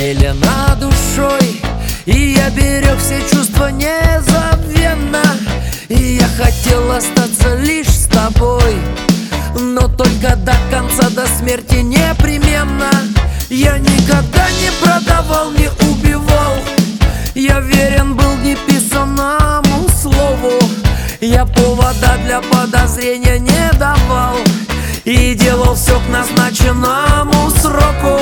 зелена душой, и я берег все чувства незабвенно. И я хотел остаться лишь с тобой, но только до конца, до смерти непременно. Я никогда не продавал, не убивал, я верен был неписанному слову. Я повода для подозрения не давал и делал все к назначенному сроку.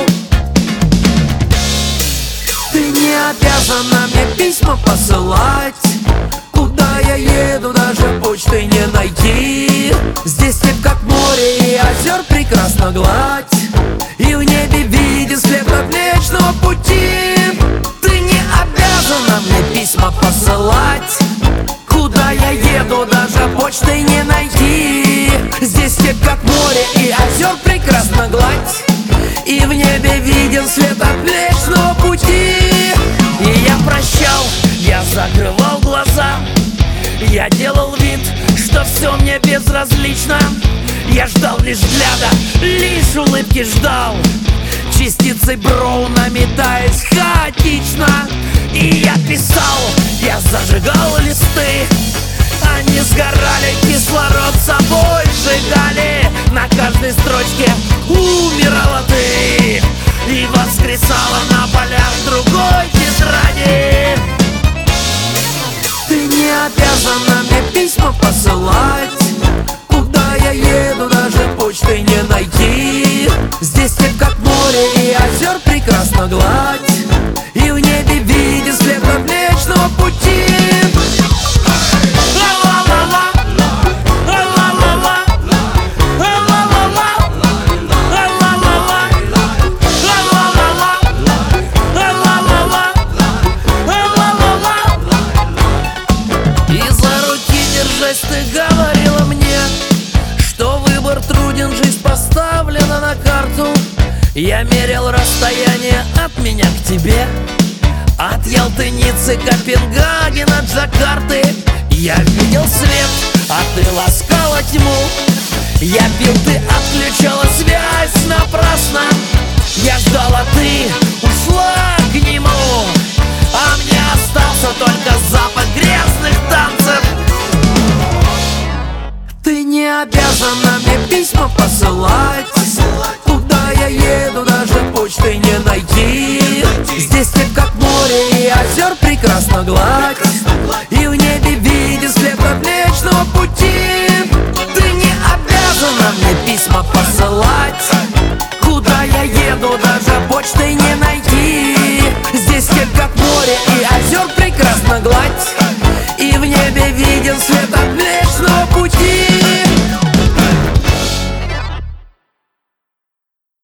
Ты не обязана мне письма посылать, куда я еду, даже почты не найти. Здесь степь как море и озер прекрасна гладь, и в небе виден след от Млечного Пути. Ты не обязана мне письма посылать, куда я еду, даже почты не найти. Здесь степь как море и озер прекрасна гладь, и в небе виден след от Млечного Пути. И я прощал, я закрывал глаза, я делал вид, что все мне безразлично. Я ждал лишь взгляда, лишь улыбки ждал, частицей Броуна метаясь хаотично. И я писал, я зажигал листы, они сгорали, кислород собой сжигали. На каждой строчке умирала ты и воскресала на полях другой тетради. Ты не обязана мне письма посылать, куда я еду, даже почты не найти. Здесь степь как море и озер прекрасна гладь, и в небе виден след от Млечного Пути. Ты говорила мне, что выбор труден, жизнь поставлена на карту. Я мерил расстояние от меня к тебе, от Ялты, Ниццы, Копенгагена, Джакарты. Я видел свет, а ты ласкала тьму. Я пил, ты отключала связь напрасно. Я ждал, а ты ушла к нему, а мне остался только запах грязных танцев. Ты не обязана мне письма посылать, куда я еду, даже почты не найти. Здесь степь как море и озер прекрасна гладь, и в небе виден след от Млечного Пути. Ты не обязана мне письма посылать, куда я еду, даже почты не найти. Здесь степь как море и озер прекрасна гладь, и в небе виден след